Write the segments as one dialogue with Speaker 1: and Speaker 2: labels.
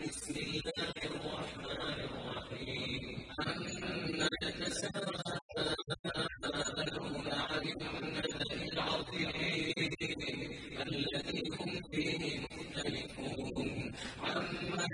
Speaker 1: بسم الله الرحمن الرحيم عما يتساءلون عن النبأ العظيم الذي هم فيه مختلفون عما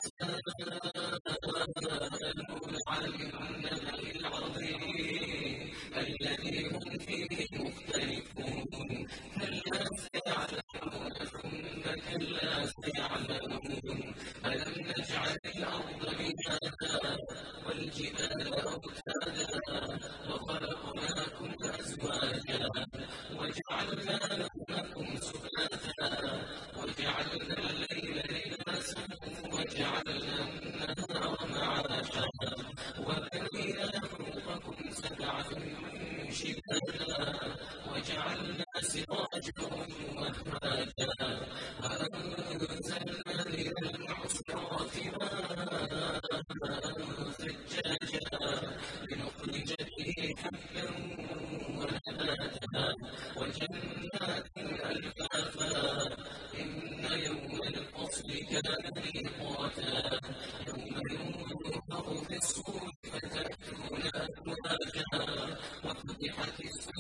Speaker 1: يتساءلون عن النبأ العظيم الذي هم فيه مختلفون كلا سيعلمون ثم كلا سيعلمون ألم نجعل الأرض مهادا والجبال أوتادا وخلقناكم أزواجا وجعلنا نومكم سباتا وجعلنا الليل لباسا وجعلنا النهار معاشا وبنينا فوقكم سبعا شدادا وجعلنا سراجا وهاجا وأنزلنا من المعصرات ماء ثجاجا لنخرج به حبا ونباتا وجنات ألفافا إن يوم الفصل كان ميقاتا يوم ينفخ في الصور فتأتون أفواجا وفتحت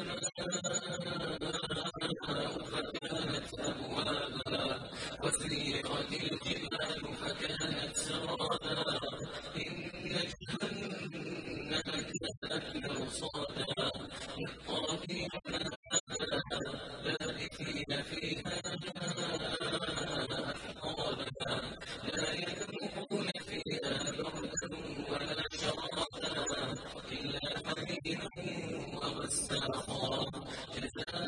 Speaker 1: السماء فكانت أبوابا وسيرت الجبال فكانت سرابا إن جهنم كانت مرصادا للطاغين مآبا لابثين فيها أحقابا لا يذوقون فيها بردا ولا شرابا إلا حميما وغساقا جزاء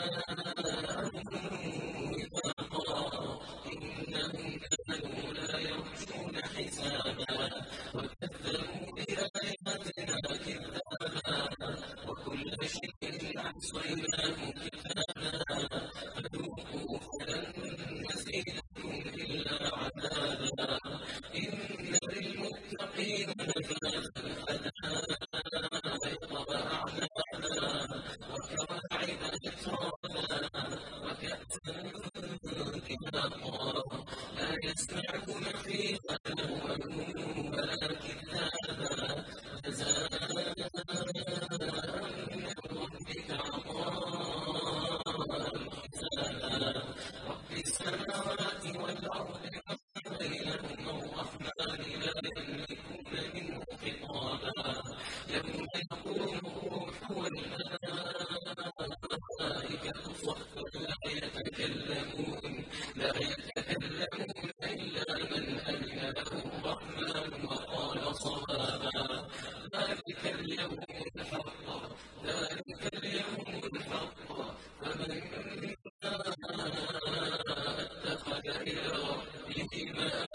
Speaker 1: وفاقا إنهم كانوا لا يرجون حسابا وكذبوا بآياتنا كذابا وكل شيء أحصيناه كتابا فذوقوا فلن نزيدكم إلا عذابا إن للمتقين مفازا حدائق وأعنابا وكواعب أترابا وكأسا دهاقا لا يسمعون فيها لغوا ولا كذابا جزاء من ربك عطاء حسابا رب السماوات والأرض وما بينهما الرحمن لا يملكون منه خطابا يوم يقوم الروح والملائكة صفا لا يتكلمون إلا من أذن له الرحمن وقال صوابا ذلك اليوم الحق فمن شاء اتخذ إلى ربه مآبا